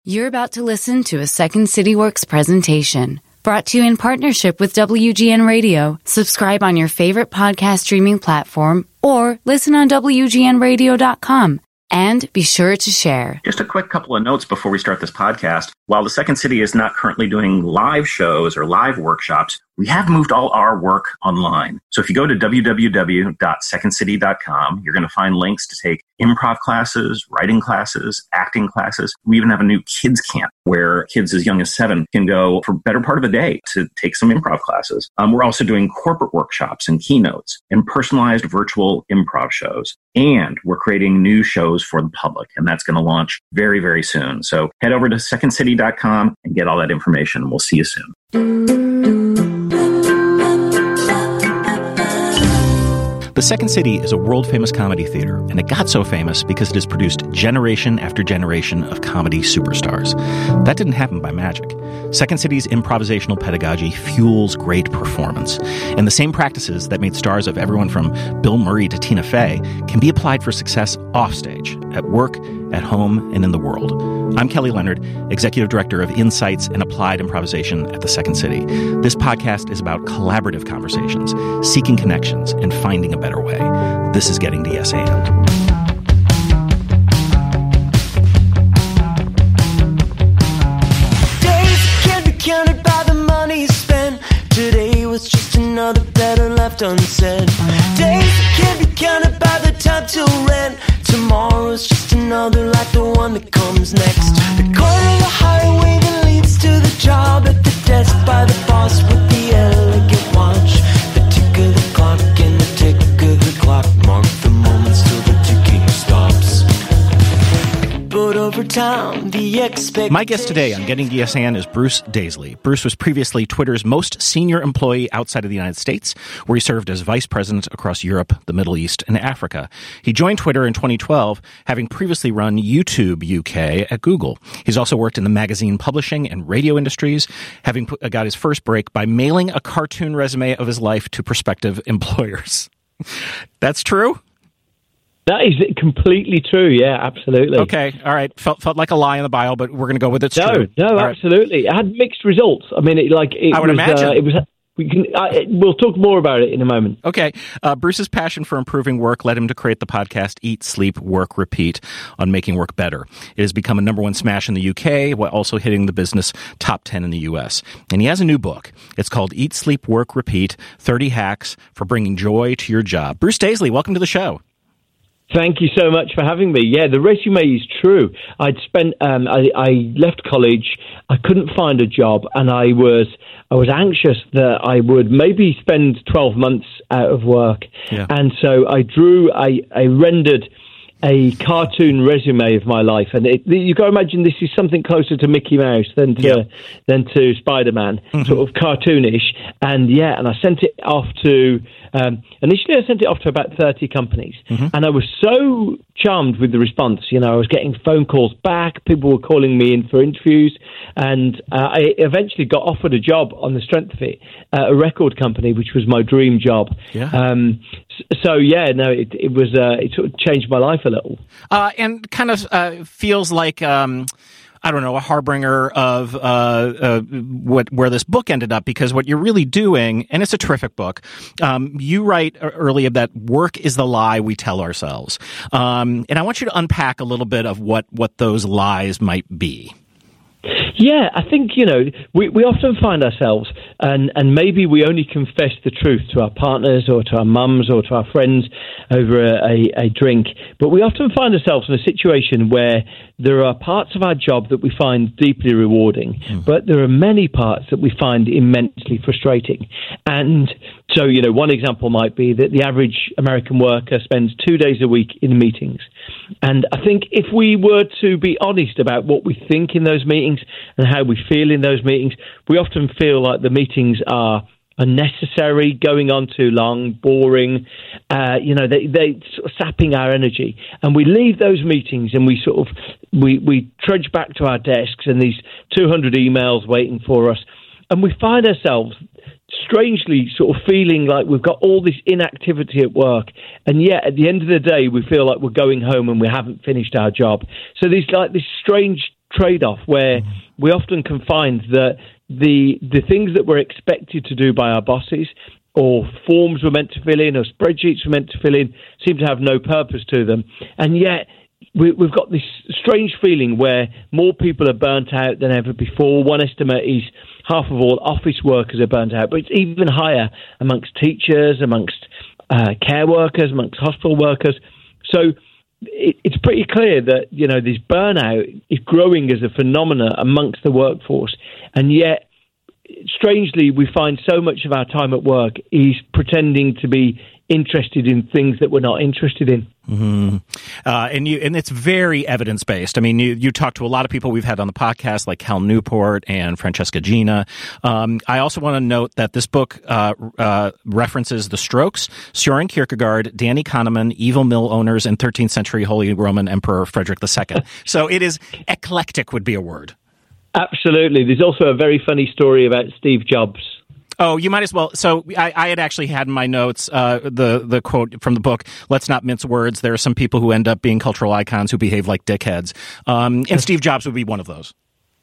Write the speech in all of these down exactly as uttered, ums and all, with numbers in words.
You're about to listen to a Second City Works presentation brought to you in partnership with W G N Radio. Subscribe on your favorite podcast streaming platform or listen on W G N radio dot com. And be sure to share. Just a quick couple of notes before we start this podcast. While the Second City is not currently doing live shows or live workshops, we have moved all our work online. So if you go to w w w dot second city dot com, you're going to find links to take improv classes, writing classes, acting classes. We even have a new kids camp where kids as young as seven can go for a better part of a day to take some improv classes. Um, we're also doing corporate workshops and keynotes and personalized virtual improv shows. And we're creating new shows for the public, and that's going to launch very, very soon. So head over to second city dot com and get all that information. We'll see you soon. The Second City is a world-famous comedy theater, and it got so famous because it has produced generation after generation of comedy superstars. That didn't happen by magic. Second City's improvisational pedagogy fuels great performance, and the same practices that made stars of everyone from Bill Murray to Tina Fey can be applied for success offstage, at work, at home, and in the world. I'm Kelly Leonard, Executive Director of Insights and Applied Improvisation at the Second City. This podcast is about collaborative conversations, seeking connections, and finding a better way. This is Getting to Yes And. Days can't be counted by the money spent. Today was just another better left unsaid. Days can't be counted by the time till rent. Tomorrow's just another like the one that comes next. The corner of the highway that leads to the job, at the desk by the boss with the elegant watch. The tick of the clock and the tick of the clock mark the moments till the ticking stops. But over time, the expectation... My guest today on Getting to Yes And is Bruce Daisley. Bruce was previously Twitter's most senior employee outside of the United States, where he served as vice president across Europe, the Middle East, and Africa. He joined Twitter in twenty twelve, having previously run YouTube U K at Google. He's also worked in the magazine publishing and radio industries, having put, uh, got his first break by mailing a cartoon resume of his life to prospective employers. That's true? That is completely true. Yeah, absolutely. Okay. All right. Felt felt like a lie in the bio, but we're going to go with it's no, true. No, no, absolutely. It had mixed results. I mean, it like it I would was, imagine. Uh, it was. We can. I, we'll talk more about it in a moment. Okay. Uh, Bruce's passion for improving work led him to create the podcast Eat, Sleep, Work, Repeat on making work better. It has become a number one smash in the U K while also hitting the business top ten in the U S. And he has a new book. It's called Eat, Sleep, Work, Repeat, thirty Hacks for Bringing Joy to Your Job. Bruce Daisley, welcome to the show. Thank you so much for having me. Yeah, the resume is true. I'd spent, um, I, I left college. I couldn't find a job, and I was, I was anxious that I would maybe spend twelve months out of work. Yeah. And so I drew, I, I rendered a cartoon resume of my life, and it, you got to imagine this is something closer to Mickey Mouse than to yeah. than to Spider-Man, mm-hmm. sort of cartoonish. And yeah, and I sent it off to. Um, initially, I sent it off to about thirty companies, mm-hmm. and I was so charmed with the response. You know, I was getting phone calls back. People were calling me in for interviews, and uh, I eventually got offered a job on the strength of it at a record company, which was my dream job. Yeah. Um, so yeah, no, it, it was uh, it sort of changed my life a little, uh, and kind of uh, feels like. Um I don't know, a harbinger of uh, uh, what where this book ended up, because what you're really doing, and it's a terrific book, um, you write earlier that work is the lie we tell ourselves. Um, and I want you to unpack a little bit of what, what those lies might be. Yeah, I think, you know, we, we often find ourselves, and, and maybe we only confess the truth to our partners or to our mums or to our friends over a, a, a drink, but we often find ourselves in a situation where there are parts of our job that we find deeply rewarding, mm. but there are many parts that we find immensely frustrating. And so, you know, one example might be that the average American worker spends two days a week in meetings. And I think if we were to be honest about what we think in those meetings and how we feel in those meetings, we often feel like the meetings are unnecessary, going on too long, boring, uh, you know, they, they sort of sapping our energy. And we leave those meetings and we sort of, we, we trudge back to our desks and these two hundred emails waiting for us. And we find ourselves strangely sort of feeling like we've got all this inactivity at work, and yet at the end of the day we feel like we're going home and we haven't finished our job. So there's like this strange trade-off where we often can find that the the things that we're expected to do by our bosses, or forms we're meant to fill in, or spreadsheets we're meant to fill in, seem to have no purpose to them. And yet we, we've got this strange feeling where more people are burnt out than ever before. One estimate is half of all office workers are burnt out, but it's even higher amongst teachers, amongst uh, care workers, amongst hospital workers. So it, it's pretty clear that, you know, this burnout is growing as a phenomenon amongst the workforce. And yet, strangely, we find so much of our time at work is pretending to be interested in things that we're not interested in. Mm-hmm. Uh, and you, and it's very evidence-based. I mean, you, you talk to a lot of people we've had on the podcast, like Cal Newport and Francesca Gina. Um, I also want to note that this book uh, uh, references the Strokes, Søren Kierkegaard, Danny Kahneman, evil mill owners, and thirteenth century Holy Roman Emperor Frederick the Second. So it is eclectic would be a word. Absolutely. There's also a very funny story about Steve Jobs. Oh, you might as well. So I, I had actually had in my notes uh, the the quote from the book, let's not mince words. There are some people who end up being cultural icons who behave like dickheads. Um, and Steve Jobs would be one of those.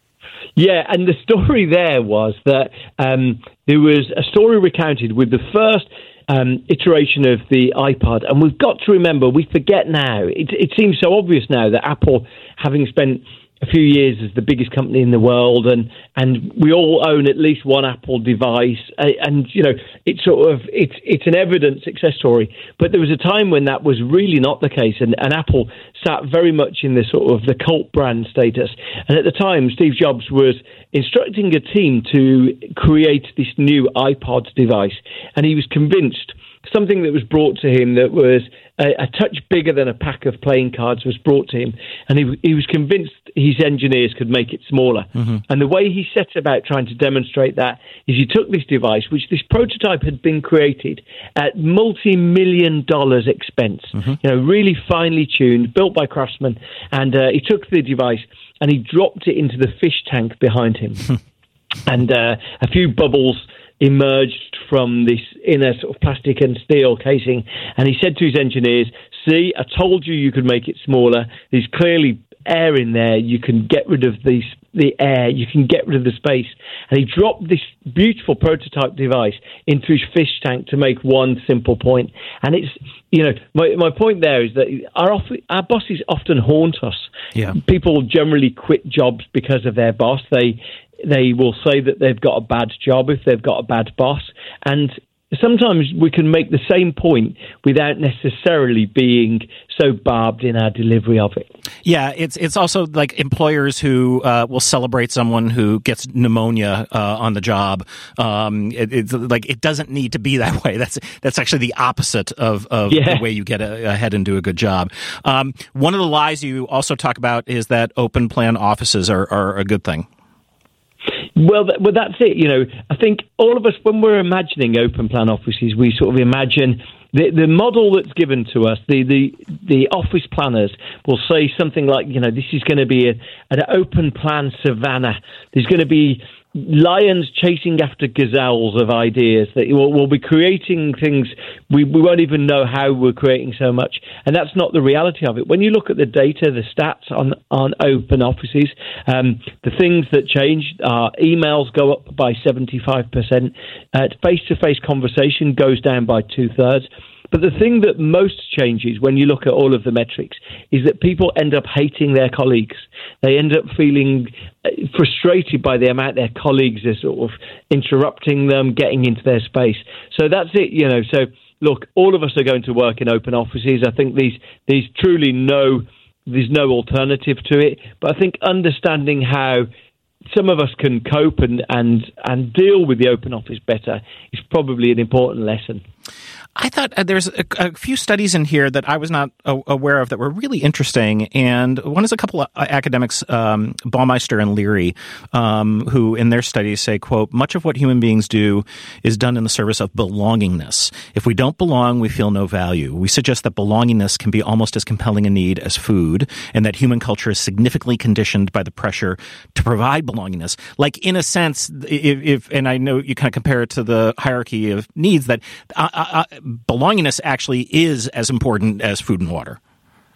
Yeah, and the story there was that um, there was a story recounted with the first um, iteration of the iPod. And we've got to remember, we forget now, it, it seems so obvious now that Apple, having spent a few years as the biggest company in the world, and and we all own at least one Apple device, and you know it's sort of it's it's an evident success story. But there was a time when that was really not the case, and, and Apple sat very much in the sort of the cult brand status. And at the time, Steve Jobs was instructing a team to create this new iPod device, and he was convinced something that was brought to him that was a, a touch bigger than a pack of playing cards was brought to him, and he, he was convinced his engineers could make it smaller. Mm-hmm. And the way he set about trying to demonstrate that is he took this device, which this prototype had been created at multi-million dollars expense, mm-hmm. you know, really finely tuned, built by craftsmen, and uh, he took the device and he dropped it into the fish tank behind him. And uh, a few bubbles emerged from this inner sort of plastic and steel casing, and he said to his engineers, see, I told you you could make it smaller. There's clearly air in there. You can get rid of the, the air. You can get rid of the space. And he dropped this beautiful prototype device into his fish tank to make one simple point. And it's, you know, my, my point there is that our, off- our bosses often haunt us. Yeah. People generally quit jobs because of their boss. They They will say that they've got a bad job if they've got a bad boss. And sometimes we can make the same point without necessarily being so barbed in our delivery of it. Yeah, it's it's also like employers who uh, will celebrate someone who gets pneumonia uh, on the job. Um, it, it's like it doesn't need to be that way. That's that's actually the opposite of, of yeah. the way you get a, ahead and do a good job. Um, one of the lies you also talk about is that open plan offices are, are a good thing. Well, th- well, that's it. You know, I think all of us, when we're imagining open plan offices, we sort of imagine the the model that's given to us. The the the office planners will say something like, you know, this is going to be a, an open plan savannah. There's going to be lions chasing after gazelles of ideas that we'll, we'll be creating things we, we won't even know how we're creating so much, and that's not the reality of it. When you look at the data, the stats on on open offices, um, the things that change are emails go up by seventy-five percent, uh, face-to-face conversation goes down by two-thirds. But the thing that most changes when you look at all of the metrics is that people end up hating their colleagues. They end up feeling frustrated by the amount their colleagues are sort of interrupting them, getting into their space. So that's it, you know. So look, all of us are going to work in open offices. I think these these truly no, there's no alternative to it. But I think understanding how some of us can cope and, and, and deal with the open office better is probably an important lesson. I thought uh, there's a, a few studies in here that I was not uh, aware of that were really interesting, and one is a couple of academics, um, Baumeister and Leary, um, who in their studies say, quote, much of what human beings do is done in the service of belongingness. If we don't belong, we feel no value. We suggest that belongingness can be almost as compelling a need as food, and that human culture is significantly conditioned by the pressure to provide belongingness. Like, in a sense, if, if and I know you kind of compare it to the hierarchy of needs, that uh, uh, belongingness actually is as important as food and water.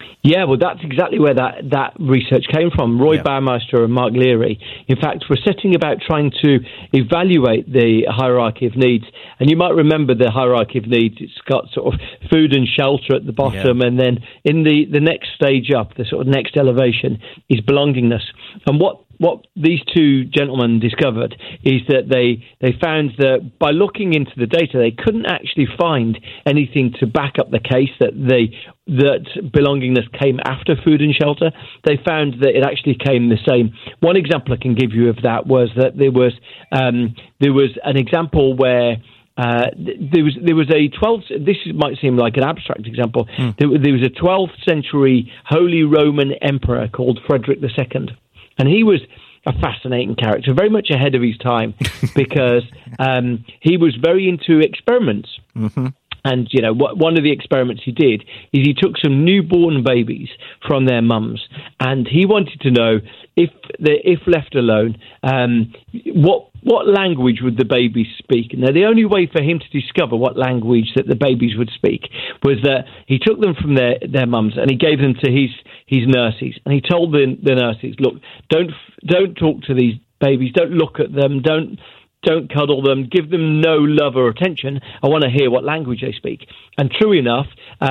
Yeah, well, that's exactly where that, that research came from. Roy yeah. Baumeister and Mark Leary, in fact, were setting about trying to evaluate the hierarchy of needs. And you might remember the hierarchy of needs. It's got sort of food and shelter at the bottom, yeah. and then in the, the next stage up, the sort of next elevation, is belongingness. And what What these two gentlemen discovered is that they they found that by looking into the data, they couldn't actually find anything to back up the case that they that belongingness came after food and shelter. They found that it actually came the same. One example I can give you of that was that there was um, there was an example where. Uh, there was there was a twelfth. This might seem like an abstract example. Mm. There, there was a twelfth century Holy Roman Emperor called Frederick the Second. And he was a fascinating character, very much ahead of his time, because um, he was very into experiments. Mm-hmm. And, you know, what, one of the experiments he did is he took some newborn babies from their mums, and he wanted to know if, the, if left alone, um, what what language would the babies speak? Now, the only way for him to discover what language that the babies would speak was that he took them from their, their mums and he gave them to his his nurses, and he told the, the nurses, look, don't don't talk to these babies, don't look at them, don't. Don't cuddle them, give them no love or attention. I want to hear what language they speak. And true enough,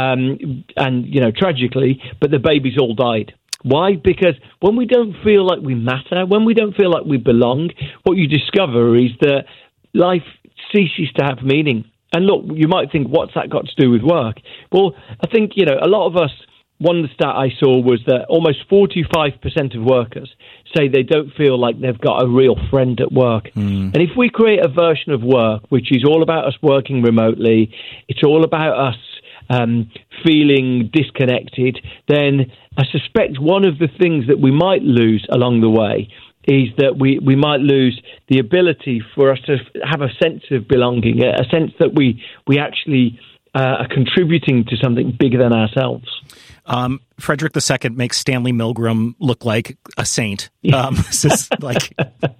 um, and, you know, tragically, but the babies all died. Why? Because when we don't feel like we matter, when we don't feel like we belong, what you discover is that life ceases to have meaning. And look, you might think, what's that got to do with work? Well, I think, you know, a lot of us, one stat I saw was that almost forty-five percent of workers say they don't feel like they've got a real friend at work. Mm. And if we create a version of work which is all about us working remotely, it's all about us um, feeling disconnected, then I suspect one of the things that we might lose along the way is that we, we might lose the ability for us to have a sense of belonging, a sense that we, we actually uh, are contributing to something bigger than ourselves. Um, Frederick the Second makes Stanley Milgram look like a saint. Um, this is like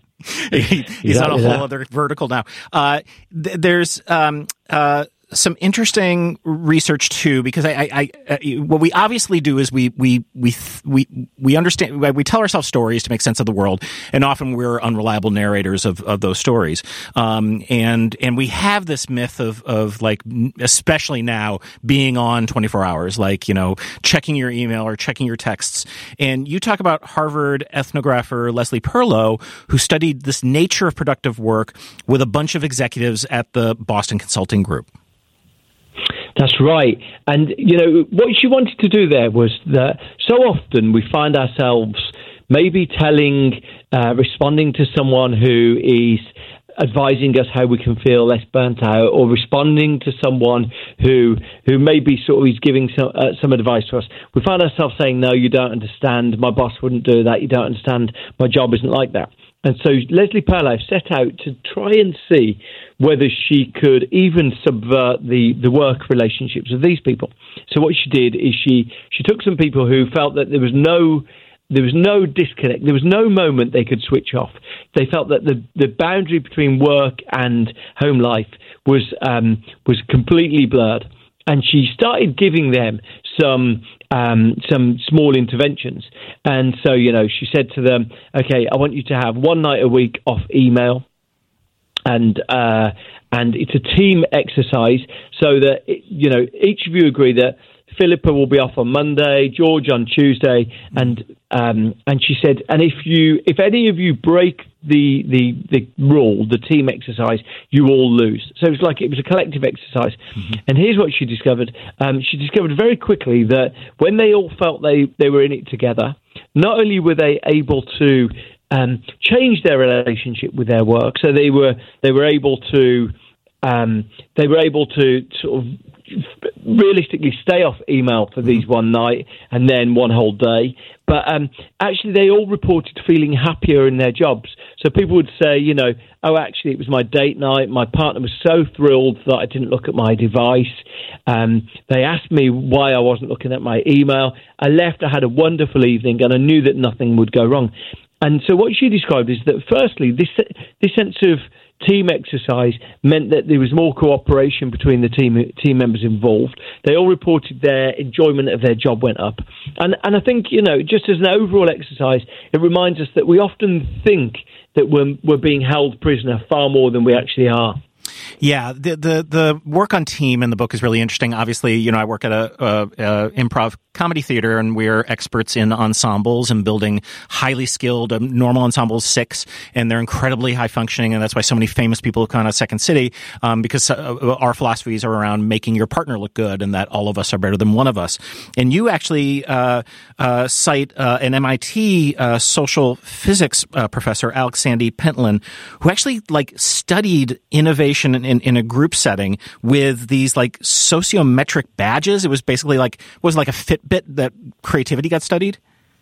he, he's on a whole that? other vertical now. Uh, th- there's um, uh, some interesting research too, because I, I, I, what we obviously do is we, we, we, we, we understand, we tell ourselves stories to make sense of the world, and often we're unreliable narrators of, of those stories. Um, and, and we have this myth of, of like, especially now, being on twenty-four hours, like, you know, checking your email or checking your texts. And you talk about Harvard ethnographer Leslie Perlow, who studied this nature of productive work with a bunch of executives at the Boston Consulting Group. That's right. And, you know, what she wanted to do there was that so often we find ourselves maybe telling, uh, responding to someone who is advising us how we can feel less burnt out, or responding to someone who who maybe sort of is giving some, uh, some advice to us. We find ourselves saying, no, you don't understand. My boss wouldn't do that. You don't understand. My job isn't like that. And so Leslie Perlow set out to try and see whether she could even subvert the, the work relationships of these people. So what she did is she, she took some people who felt that there was no there was no disconnect, there was no moment they could switch off. They felt that the, the boundary between work and home life was um, was completely blurred. And she started giving them some um, some small interventions. And so, you know, she said to them, okay, I want you to have one night a week off email. And uh, and it's a team exercise so that, it, you know, each of you agree that Philippa will be off on Monday, George on Tuesday, and um, and she said, and if you, if any of you break the the the rule, the team exercise, you all lose. So it was like it was a collective exercise. Mm-hmm. And here's what she discovered: um, she discovered very quickly that when they all felt they they were in it together, not only were they able to um, change their relationship with their work, so they were they were able to um, they were able to sort of realistically stay off email for these one night and then one whole day. But um, actually, they all reported feeling happier in their jobs. So people would say, you know, oh, actually, it was my date night. My partner was so thrilled that I didn't look at my device. Um, they asked me why I wasn't looking at my email. I left. I had a wonderful evening, and I knew that nothing would go wrong. And so what she described is that, firstly, this this sense of team exercise meant that there was more cooperation between the team team members involved. They all reported their enjoyment of their job went up. And and I think, you know, just as an overall exercise, it reminds us that we often think that we're, we're being held prisoner far more than we actually are. Yeah, the, the the work on team in the book is really interesting. Obviously, you know, I work at a, a, a improv comedy theater, and we're experts in ensembles and building highly skilled um, normal ensembles six, and they're incredibly high functioning, and that's why so many famous people come out of Second City, um, because uh, our philosophies are around making your partner look good, and that all of us are better than one of us. And you actually uh, uh, cite uh, an M I T uh, social physics uh, professor, Alex Sandy Pentland, who actually like studied innovation in, in a group setting with these like sociometric badges. It was basically like was it like a Fitbit that creativity got studied.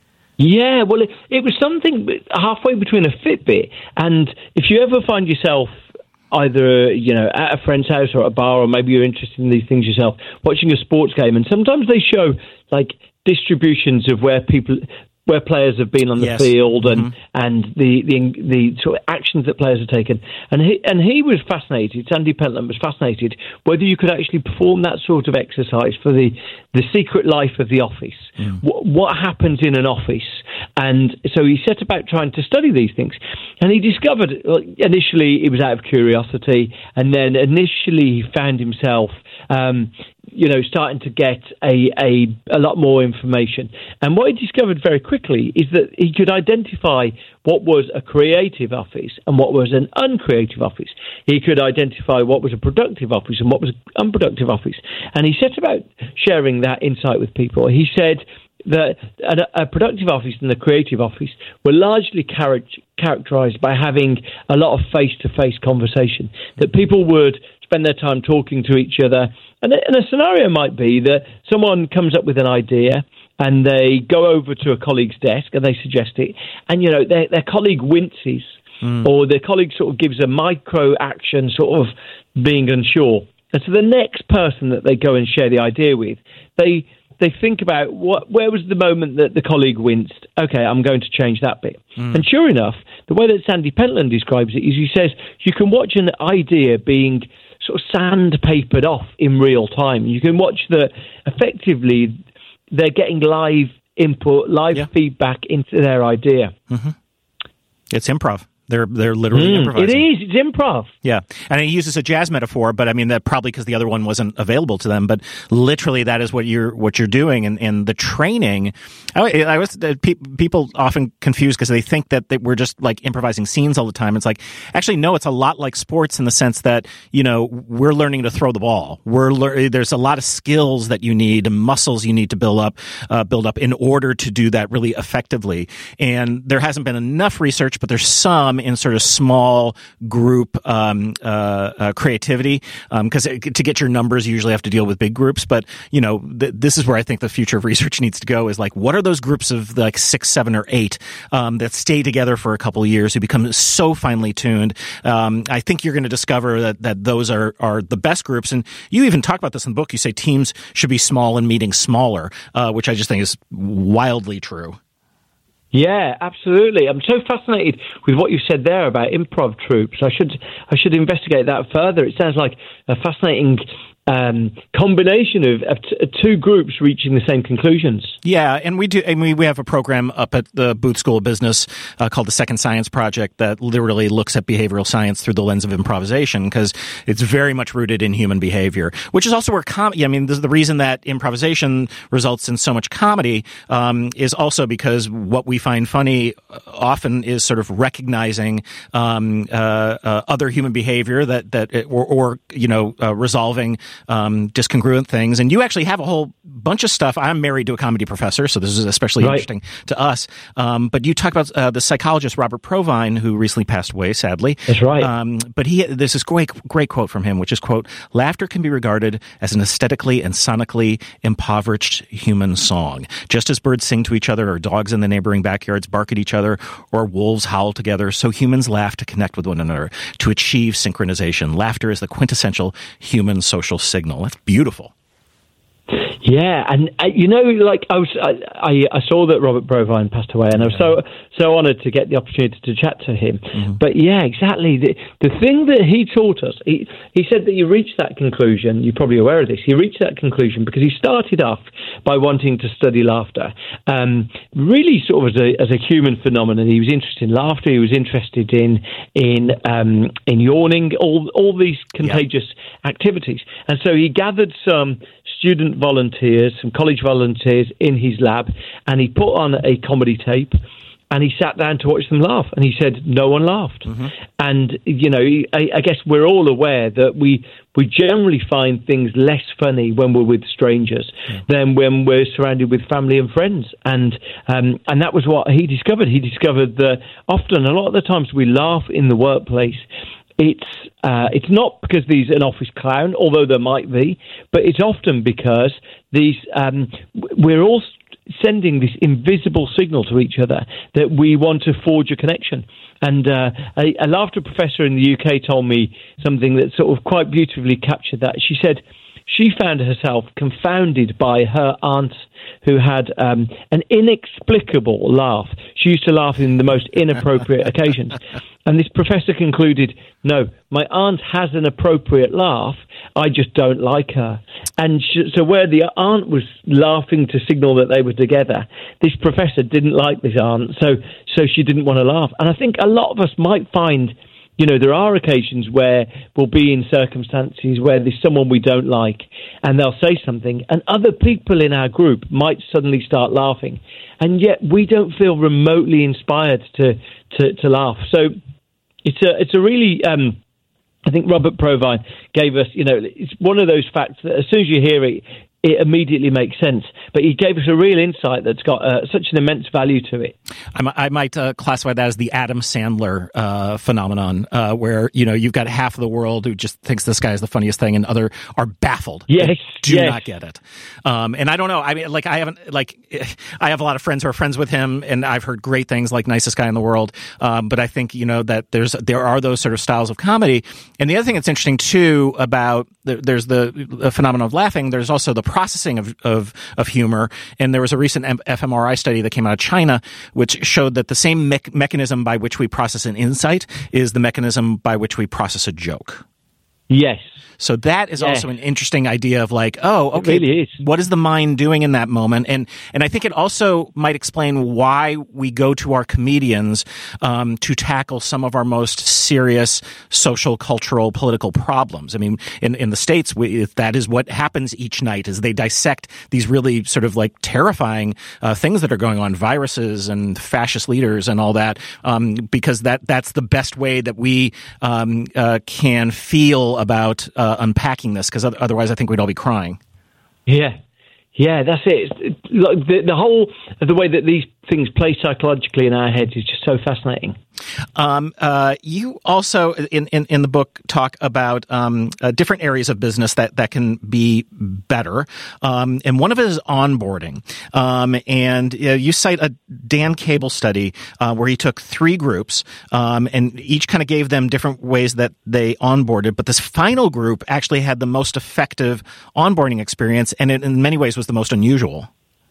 Yeah, well, it, it was something halfway between a Fitbit and if you ever find yourself either, you know, at a friend's house or at a bar, or maybe you're interested in these things yourself, watching a sports game, and sometimes they show like distributions of where people. where players have been on the yes. field and, mm-hmm. and the, the the sort of actions that players have taken. And he, and he was fascinated, Sandy Pentland was fascinated, whether you could actually perform that sort of exercise for the, the secret life of the office. Mm. What, what happens in an office? And so he set about trying to study these things. And he discovered, initially it was out of curiosity, and then initially he found himself um, you know, starting to get a, a a lot more information. And what he discovered very quickly is that he could identify what was a creative office and what was an uncreative office. He could identify what was a productive office and what was an unproductive office. And he set about sharing that insight with people. He said that a, a productive office and a creative office were largely char- characterized by having a lot of face-to-face conversation, that people would spend their time talking to each other. And a, and a scenario might be that someone comes up with an idea and they go over to a colleague's desk and they suggest it, and, you know, their, their colleague winces mm. or their colleague sort of gives a micro action, sort of being unsure. And so the next person that they go and share the idea with, they they think about what where was the moment that the colleague winced. Okay, I'm going to change that bit. Mm. And sure enough, the way that Sandy Pentland describes it is he says you can watch an idea being sort of sandpapered off in real time. You can watch that effectively they're getting live input, live yeah. feedback into their idea. Mm-hmm. It's improv. They're they're literally mm, improvising. It is. It's improv. Yeah. And he uses a jazz metaphor, but I mean that probably because the other one wasn't available to them. But literally, that is what you're what you're doing. And, and the training, I, I was uh, pe- people often confused because they think that, that we're just like improvising scenes all the time. It's like actually no, it's a lot like sports in the sense that you know we're learning to throw the ball. We're lear- there's a lot of skills that you need and muscles you need to build up uh, build up in order to do that really effectively. And there hasn't been enough research, but there's some in sort of small group um, uh, uh, creativity, because um, to get your numbers, you usually have to deal with big groups. But you know, th- this is where I think the future of research needs to go. Is like, what are those groups of like six, seven, or eight um, that stay together for a couple of years, who become so finely tuned? Um, I think you're going to discover that that those are are the best groups. And you even talk about this in the book. You say teams should be small and meeting smaller, uh, which I just think is wildly true. Yeah, absolutely. I'm so fascinated with what you said there about improv troupes. I should I should investigate that further. It sounds like a fascinating um, combination of, of t- two groups reaching the same conclusions. Yeah, and we do. I mean, we have a program up at the Booth School of Business uh, called the Second Science Project that literally looks at behavioral science through the lens of improvisation, because it's very much rooted in human behavior, which is also where comedy. I mean, this is the reason that improvisation results in so much comedy um, is also because what we find funny often is sort of recognizing um, uh, uh, other human behavior that that it, or, or you know uh, resolving um, discongruent things. And you actually have a whole bunch of stuff. I'm married to a comedy professor, so this is especially right. interesting to us. Um, but you talk about uh, the psychologist Robert Provine, who recently passed away, sadly. That's right. Um, but he there's this great great quote from him, which is, quote, "Laughter can be regarded as an aesthetically and sonically impoverished human song. Just as birds sing to each other, or dogs in the neighboring backyards bark at each other, or wolves howl together, so humans laugh to connect with one another, to achieve synchronization. Laughter is the quintessential human social signal." That's beautiful. Yeah, and uh, you know, like I was, I, I saw that Robert Provine passed away, and I was so so honoured to get the opportunity to chat to him. Mm-hmm. But yeah, exactly. The the thing that he taught us, he he said that he reached that conclusion. You're probably aware of this. He reached that conclusion because he started off by wanting to study laughter, um, really sort of as a as a human phenomenon. He was interested in laughter. He was interested in in um, in yawning, all all these contagious yeah. activities, and so he gathered some student volunteers, some college volunteers in his lab, and he put on a comedy tape, and he sat down to watch them laugh, and he said no one laughed. Mm-hmm. And, you know, I, I guess we're all aware that we we generally find things less funny when we're with strangers yeah. than when we're surrounded with family and friends. And um, and that was what he discovered. He discovered that often, a lot of the times we laugh in the workplace, It's uh, it's not because there's an office clown, although there might be, but it's often because these um, we're all sending this invisible signal to each other that we want to forge a connection. And uh, a, a laughter professor in the U K told me something that sort of quite beautifully captured that. She said she found herself confounded by her aunt, who had um, an inexplicable laugh. She used to laugh in the most inappropriate occasions. And this professor concluded, no, my aunt has an appropriate laugh, I just don't like her. And she, so where the aunt was laughing to signal that they were together, this professor didn't like this aunt, so so she didn't want to laugh. And I think a lot of us might find, you know, there are occasions where we'll be in circumstances where there's someone we don't like and they'll say something, and other people in our group might suddenly start laughing, and yet we don't feel remotely inspired to to, to laugh. So it's a it's a really um, I think Robert Provine gave us, you know, it's one of those facts that as soon as you hear it, it immediately makes sense. But he gave us a real insight that's got uh, such an immense value to it. I, I might uh, classify that as the Adam Sandler uh, phenomenon, uh, where, you know, you've got half of the world who just thinks this guy is the funniest thing, and other are baffled. Yes, do yes. not get it. Um, and I don't know. I mean, like, I haven't, like, I have a lot of friends who are friends with him, and I've heard great things, like nicest guy in the world. Um, but I think, you know, that there's there are those sort of styles of comedy. And the other thing that's interesting too about the, there's the, the phenomenon of laughing. There's also the processing of, of, of humor. And there was a recent f M R I study that came out of China, which showed that the same me- mechanism by which we process an insight is the mechanism by which we process a joke. Yes. So that is yeah. also an interesting idea of like, oh, okay, it really is. What is the mind doing in that moment? And and I think it also might explain why we go to our comedians um, to tackle some of our most serious social, cultural, political problems. I mean, in, in the States, we, that is what happens each night, is they dissect these really sort of like terrifying uh, things that are going on, viruses and fascist leaders and all that, um, because that that's the best way that we um, uh, can feel about uh, unpacking this, because otherwise I think we'd all be crying. Yeah, yeah, that's it. It's, like the, the whole, the way that these things play psychologically in our heads is just so fascinating. Um, uh, you also, in, in, in the book, talk about um, uh, different areas of business that, that can be better. Um, and one of it is onboarding. Um, and uh, you cite a Dan Cable study uh, where he took three groups um, and each kind of gave them different ways that they onboarded. But this final group actually had the most effective onboarding experience, and it in many ways was the most unusual.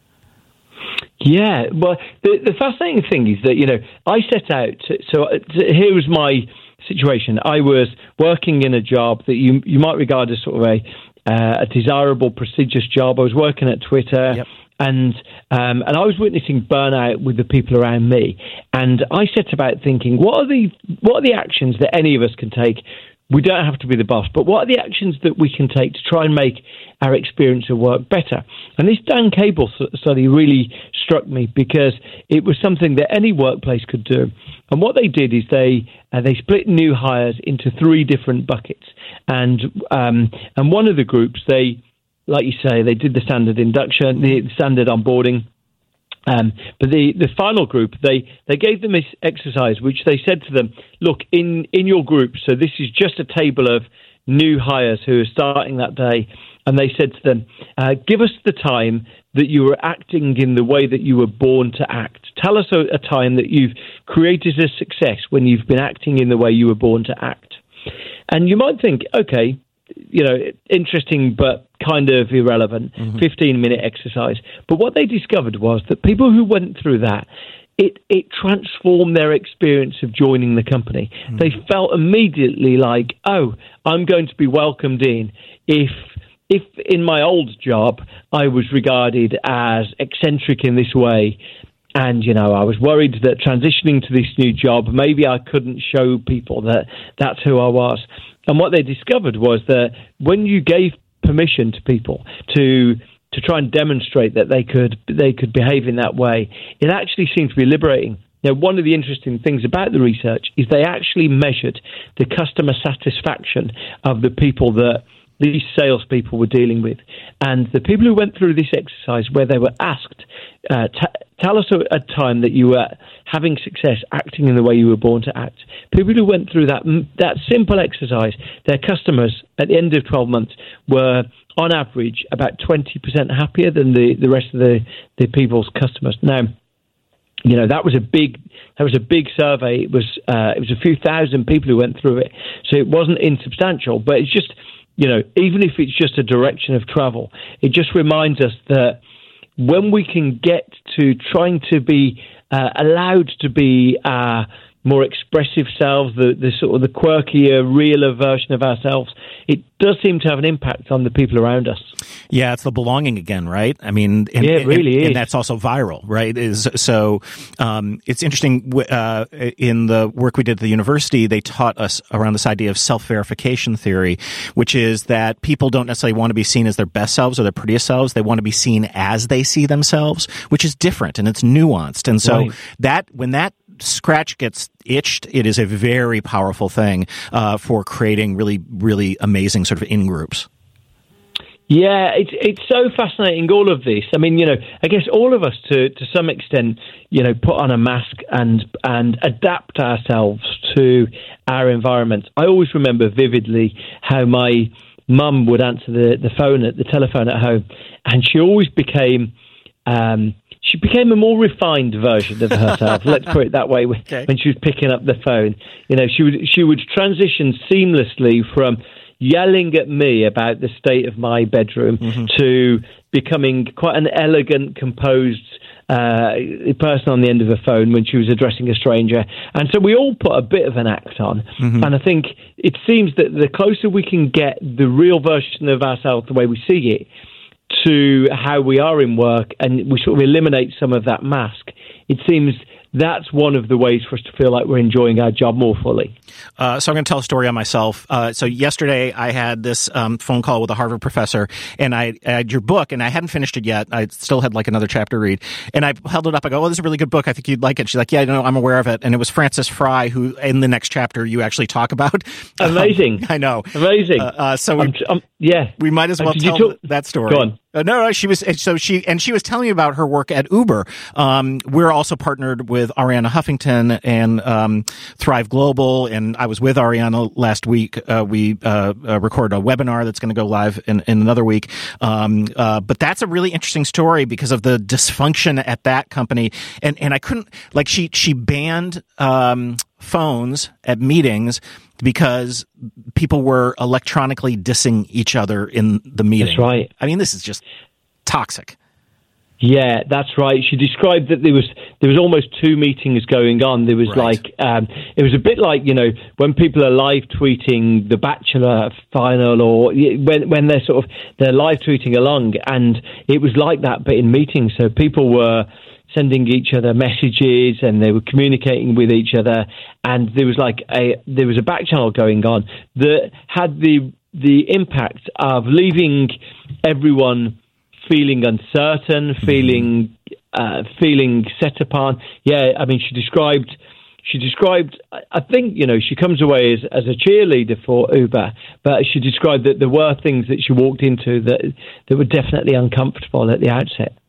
Yeah, well, the, the fascinating thing is that, you know, I set out, to, so to, here was my situation. I was working in a job that you you might regard as sort of a, uh, a desirable, prestigious job. I was working at Twitter. Yep. And um, and I was witnessing burnout with the people around me. And I set about thinking, what are the what are the actions that any of us can take? We don't have to be the boss, but what are the actions that we can take to try and make our experience of work better? And this Dan Cable study really struck me because it was something that any workplace could do. And what they did is they uh, they split new hires into three different buckets. And um, and one of the groups, they, like you say, they did the standard induction, the standard onboarding. Um, but the, the final group, they, they gave them this exercise, which they said to them, look, in, in your group, so this is just a table of new hires who are starting that day, and they said to them, uh, give us the time that you were acting in the way that you were born to act. Tell us a, a time that you've created a success when you've been acting in the way you were born to act. And you might think, okay, you know, interesting but kind of irrelevant fifteen-minute mm-hmm. exercise. But what they discovered was that people who went through that, it, it transformed their experience of joining the company. Mm-hmm. They felt immediately like, oh, I'm going to be welcomed in. If if in my old job I was regarded as eccentric in this way, and, you know, I was worried that transitioning to this new job, maybe I couldn't show people that that's who I was. And what they discovered was that when you gave permission to people to to try and demonstrate that they could they could behave in that way, it actually seemed to be liberating. Now, one of the interesting things about the research is they actually measured the customer satisfaction of the people that these salespeople were dealing with. And the people who went through this exercise where they were asked, uh, t- tell us a, a time that you were having success acting in the way you were born to act. People who went through that that simple exercise, their customers at the end of twelve months were, on average, about twenty percent happier than the, the rest of the, the people's customers. Now, you know, that was a big that was a big survey. It was uh, it was a few thousand people who went through it. So it wasn't insubstantial, but it's just, you know, even if it's just a direction of travel, it just reminds us that when we can get to trying to be uh, allowed to be uh, more expressive selves, the, the sort of the quirkier, realer version of ourselves, it does seem to have an impact on the people around us. Yeah, it's the belonging again, right? I mean, and, yeah, it really and, is. And that's also viral, right? Is so um, it's interesting. Uh, in the work we did at the university, they taught us around this idea of self-verification theory, which is that people don't necessarily want to be seen as their best selves or their prettiest selves. They want to be seen as they see themselves, which is different and it's nuanced. And so right. that when that scratch gets itched, it is a very powerful thing uh, for creating really, really amazing sort of in-groups. Yeah, it's it's so fascinating, all of this. I mean, you know, I guess all of us to, to some extent, you know, put on a mask and and adapt ourselves to our environment. I always remember vividly how my mum would answer the, the phone at the telephone at home, and she always became um, she became a more refined version of herself. Let's put it that way. Okay. When she was picking up the phone, you know, she would she would transition seamlessly from yelling at me about the state of my bedroom mm-hmm. to becoming quite an elegant, composed uh, person on the end of a phone when she was addressing a stranger. And so we all put a bit of an act on. Mm-hmm. And I think it seems that the closer we can get the real version of ourselves, the way we see it, to how we are in work, and we sort of eliminate some of that mask, it seems that's one of the ways for us to feel like we're enjoying our job more fully. Uh, so I'm going to tell a story on myself. Uh, so yesterday I had this um, phone call with a Harvard professor, and I, I had your book, and I hadn't finished it yet. I still had like another chapter to read. And I held it up. I go, oh, this is a really good book. I think you'd like it. She's like, yeah, no, I'm aware of it. And it was Frances Frei, who in the next chapter you actually talk about. Amazing. Um, I know. Amazing. Uh, uh, so we, I'm, I'm, yeah. we might as well uh, tell talk- that story. Go on. Uh, no, no, she was so she and she was telling me about her work at Uber. Um, we're also partnered with Arianna Huffington and um, Thrive Global, and I was with Arianna last week. Uh, we uh, uh, recorded a webinar that's going to go live in, in another week. Um, uh, but that's a really interesting story because of the dysfunction at that company, and and I couldn't like she she banned um, phones at meetings because people were electronically dissing each other in the meeting. That's right. I mean, this is just toxic. Yeah, that's right. She described that there was there was almost two meetings going on. There was right. like um, it was a bit like, you know, when people are live tweeting the Bachelor final, or when when they're sort of they're live tweeting along, and it was like that, but in meetings. So people were sending each other messages and they were communicating with each other, and there was like a there was a back channel going on that had the the impact of leaving everyone feeling uncertain, feeling uh, feeling set upon. Yeah, I mean, she described she described. I think, you know, she comes away as as a cheerleader for Uber, but she described that there were things that she walked into that that were definitely uncomfortable at the outset.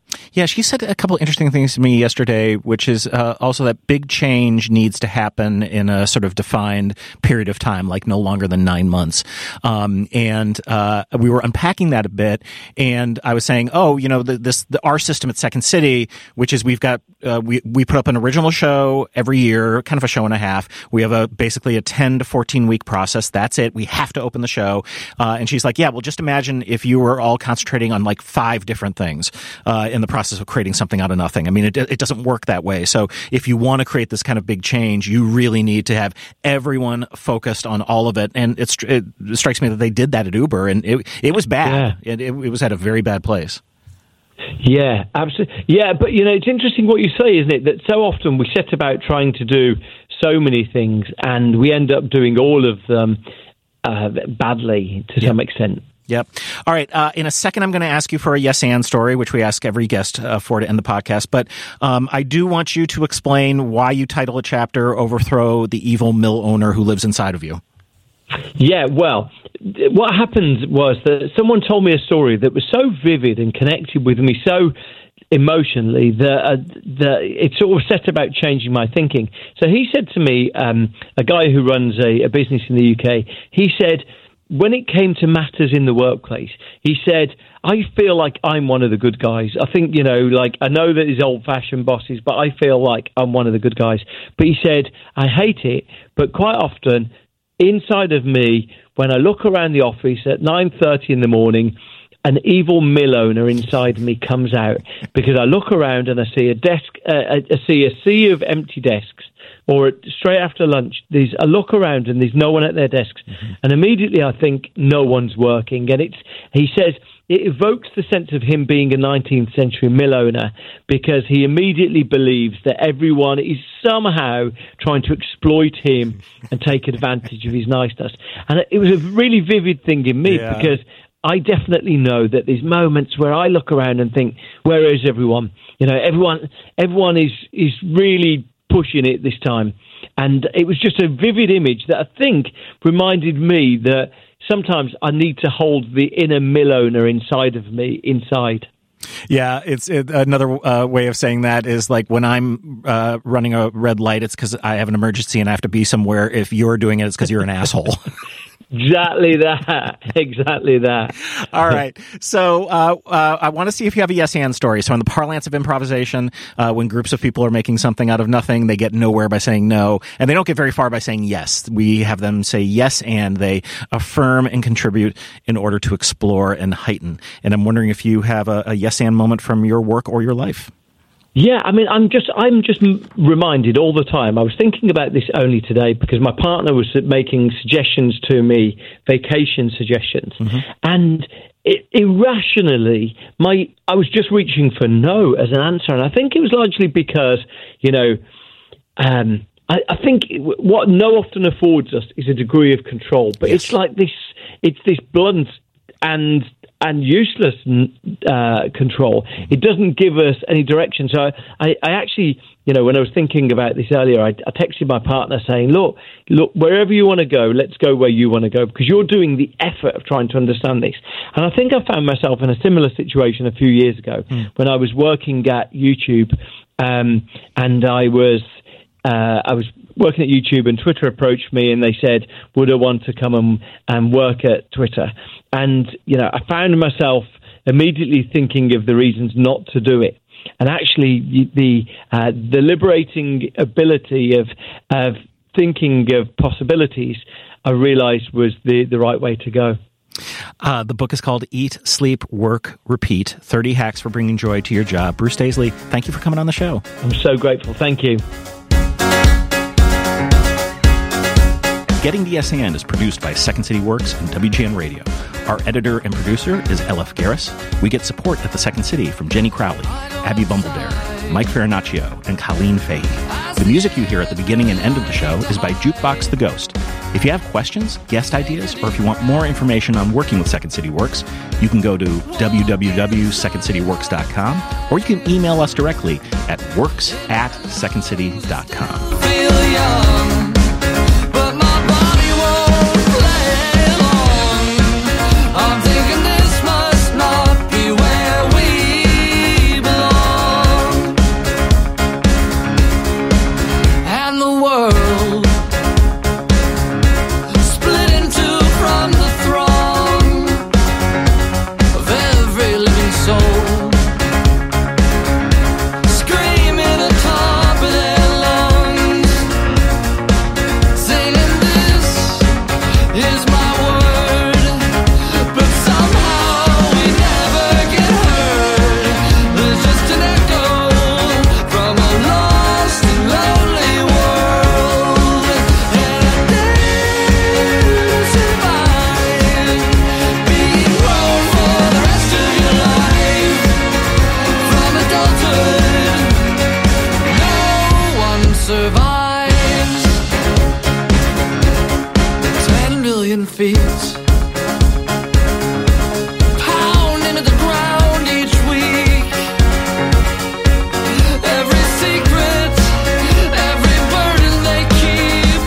Yeah, she said a couple interesting things to me yesterday, which is uh, also that big change needs to happen in a sort of defined period of time, like no longer than nine months. Um, and uh, we were unpacking that a bit, and I was saying, oh, you know, the, this the, our system at Second City, which is we've got uh, we we put up an original show every year, kind of a show and a half. We have a basically a ten to fourteen week process. That's it. We have to open the show. Uh, and she's like, yeah, well, just imagine if you were all concentrating on like five different things uh, in the process of creating something out of nothing. I mean, it, it doesn't work that way. So if you want to create this kind of big change, you really need to have everyone focused on all of it. And it's, it strikes me that they did that at Uber, and it it was bad. Yeah. It, it, it was at a very bad place. Yeah, absolutely. Yeah, but, you know, it's interesting what you say, isn't it? That so often we set about trying to do so many things, and we end up doing all of them uh, badly to yeah. some extent. Yep. All right. Uh, in a second, I'm going to ask you for a yes and story, which we ask every guest uh, for to end the podcast. But um, I do want you to explain why you title a chapter "Overthrow the Evil Mill Owner Who Lives Inside of You." Yeah, well, what happened was that someone told me a story that was so vivid and connected with me so emotionally that, uh, that it sort of set about changing my thinking. So he said to me, um, a guy who runs a, a business in the U K, he said, when it came to matters in the workplace, he said, I feel like I'm one of the good guys. I think, you know, like, I know that there's old-fashioned bosses, but I feel like I'm one of the good guys. But he said, I hate it, but quite often, inside of me, when I look around the office at nine thirty in the morning, an evil mill owner inside me comes out, because I look around and I see a desk, uh, I see a sea of empty desks, or straight after lunch, there's a look around and there's no one at their desks. Mm-hmm. And immediately I think no one's working. And it's, he says, it evokes the sense of him being a nineteenth century mill owner, because he immediately believes that everyone is somehow trying to exploit him and take advantage of his niceness. And it was a really vivid thing in me, yeah. because I definitely know that there's moments where I look around and think, where is everyone? You know, everyone, everyone is, is really pushing it this time. And it was just a vivid image that I think reminded me that sometimes I need to hold the inner mill owner inside of me inside. Yeah, it's it, another uh, way of saying that is like when I'm uh, running a red light, it's because I have an emergency and I have to be somewhere. If you're doing it, it's because you're an asshole. Exactly that. Exactly that. All right. So uh, uh, I want to see if you have a yes and story. So in the parlance of improvisation, uh, when groups of people are making something out of nothing, they get nowhere by saying no, and they don't get very far by saying yes. We have them say yes, and they affirm and contribute in order to explore and heighten. And I'm wondering if you have a, a yes and moment from your work or your life. Yeah, I mean, I'm just I'm just reminded all the time. I was thinking about this only today because my partner was making suggestions to me, vacation suggestions, mm-hmm. and it, irrationally, my I was just reaching for no as an answer, and I think it was largely because, you know, um, I, I think what no often affords us is a degree of control, but yes. it's like this, it's this blunt and and useless uh, control. It doesn't give us any direction. So I, I actually, you know, when I was thinking about this earlier, I, I texted my partner saying, look, look, wherever you want to go, let's go where you want to go, because you're doing the effort of trying to understand this. And I think I found myself in a similar situation a few years ago mm. when I was working at YouTube, um, and I was uh, I was working at YouTube, and Twitter approached me and they said, would I want to come and, and work at Twitter? And, you know, I found myself immediately thinking of the reasons not to do it. And actually, the uh, the liberating ability of of thinking of possibilities, I realized was the, the right way to go. Uh, the book is called Eat, Sleep, Work, Repeat, thirty Hacks for Bringing Joy to Your Job. Bruce Daisley, thank you for coming on the show. I'm so grateful. Thank you. Getting the S and is produced by Second City Works and W G N Radio. Our editor and producer is L F Garris. We get support at the Second City from Jenny Crowley, Abby Bumbledare, Mike Farinaccio, and Colleen Fahey. The music you hear at the beginning and end of the show is by Jukebox the Ghost. If you have questions, guest ideas, or if you want more information on working with Second City Works, you can go to w w w dot second city works dot com, or you can email us directly at works at second city dot com. Feel young. I'm thinking this must not be where we belong. million feet. Pound into the ground each week. Every secret, every burden they keep.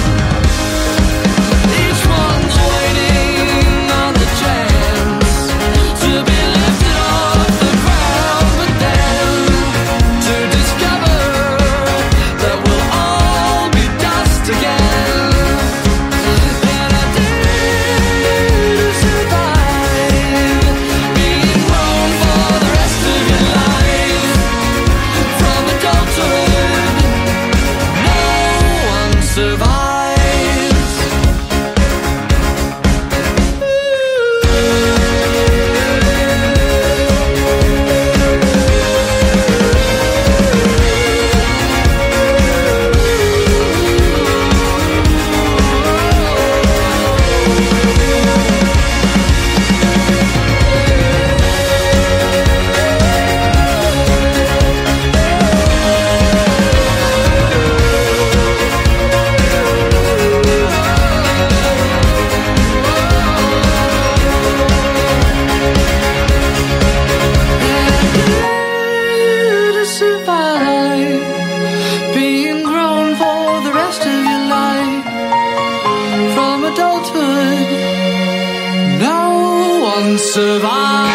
Each one's waiting on the chance to be lifted off the ground, but then to discover that we'll all be dust again. Survive.